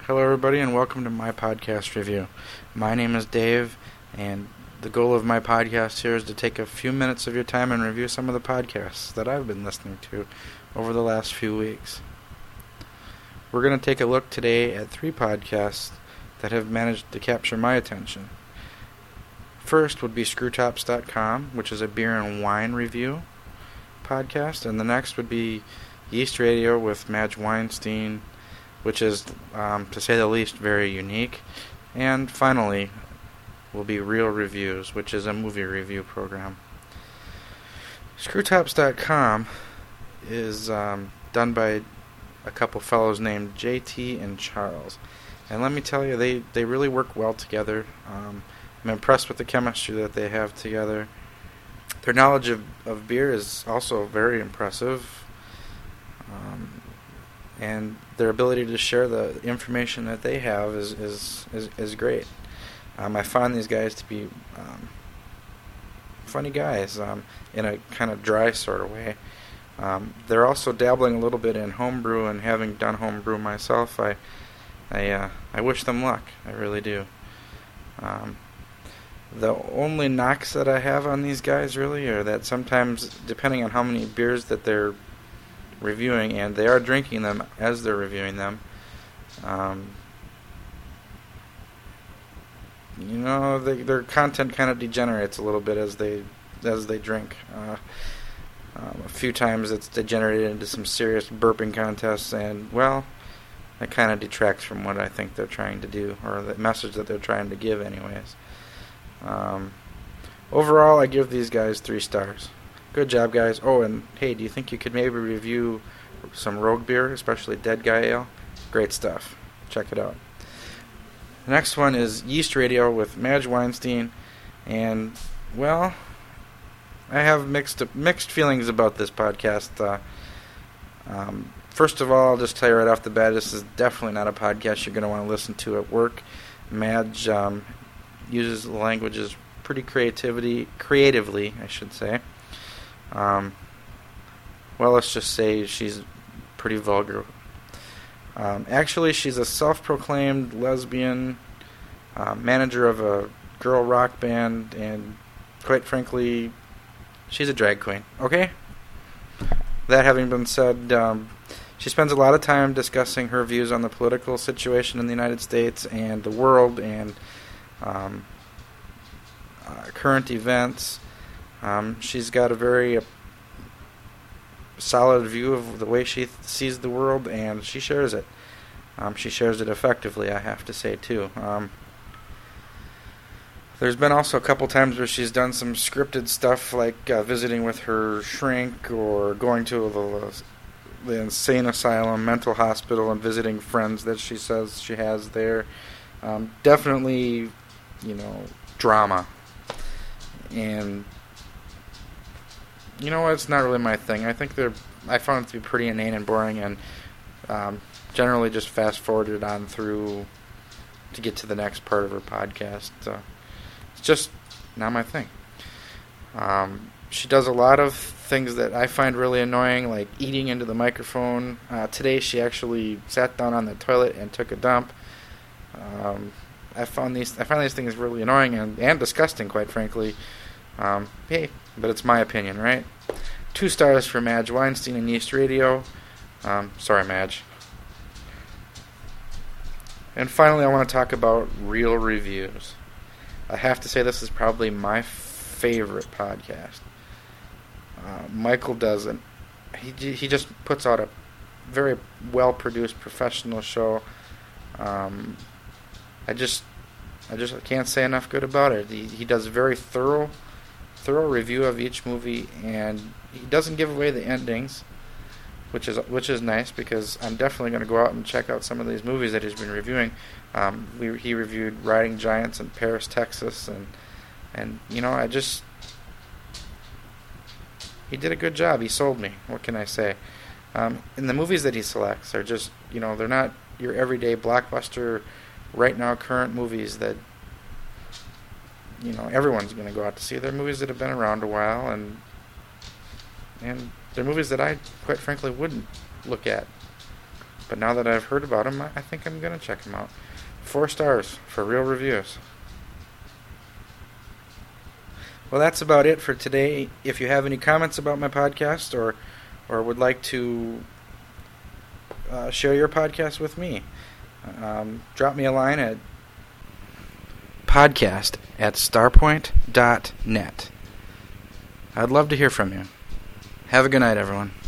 Hello, everybody, and welcome to my podcast review. My name is Dave, and the goal of my podcast here is to take a few minutes of your time and review some of the podcasts that I've been listening to over the last few weeks. We're going to take a look today at 3 podcasts that have managed to capture my attention. First would be Screwtops.com, which is a beer and wine review podcast, and the next would be Yeast Radio with Madge Weinstein, which is, to say the least, very unique. And finally will be Real Reviews, which is a movie review program. Screwtops.com is done by a couple fellows named JT and Charles. And let me tell you, they really work well together. I'm impressed with the chemistry that they have together. Their knowledge of beer is also very impressive. And their ability to share the information that they have is great. I find these guys to be funny guys in a kind of dry sort of way. They're also dabbling a little bit in homebrew, and having done homebrew myself, I wish them luck. I really do. The only knocks that I have on these guys really are that sometimes, depending on how many beers that they're reviewing, and they are drinking them as they're reviewing them, their content kind of degenerates a little bit as they drink. A few times it's degenerated into some serious burping contests, and well, that kind of detracts from what I think they're trying to do, or the message that they're trying to give anyways. Overall, I give these guys 3 stars. Good job, guys. Oh, and hey, do you think you could maybe review some Rogue beer, especially Dead Guy Ale? Great stuff. Check it out. The next one is Yeast Radio with Madge Weinstein, and, well, I have mixed feelings about this podcast. First of all, I'll just tell you right off the bat, this is definitely not a podcast you're going to want to listen to at work. Madge uses the languages pretty creatively, I should say. Well, let's just say she's pretty vulgar. Actually, she's a self-proclaimed lesbian, manager of a girl rock band, and quite frankly, she's a drag queen, okay? That having been said, she spends a lot of time discussing her views on the political situation in the United States and the world, and current events. She's got a very solid view of the way she sees the world, and she shares it. She shares it effectively, I have to say, too. There's been also a couple times where she's done some scripted stuff, like visiting with her shrink, or going to the insane asylum, mental hospital, and visiting friends that she says she has there. Definitely, drama. And it's not really my thing. I found it to be pretty inane and boring, and generally just fast forwarded on through to get to the next part of her podcast. It's just not my thing. She does a lot of things that I find really annoying, like eating into the microphone. Today she actually sat down on the toilet and took a dump. I find these things really annoying and disgusting, quite frankly. Hey, but it's my opinion, right? 2 stars for Madge Weinstein and Yeast Radio. Sorry, Madge. And finally, I want to talk about Real Reviews. I have to say this is probably my favorite podcast. Michael does it. He just puts out a very well-produced professional show. I just can't say enough good about it. He does a very thorough review of each movie, and he doesn't give away the endings, which is nice, because I'm definitely going to go out and check out some of these movies that he's been reviewing. He reviewed Riding Giants in Paris, Texas, and he did a good job. He sold me. What can I say? And the movies that he selects are just, they're not your everyday blockbuster, right now current movies that everyone's going to go out to see. They're movies that have been around a while, and they're movies that I, quite frankly, wouldn't look at But now that I've heard about them, I think I'm going to check them out. 4 stars for real reviews. Well, that's about it for today. If you have any comments about my podcast or would like to share your podcast with me, drop me a line at podcast@starpoint.net. I'd love to hear from you. Have a good night, everyone.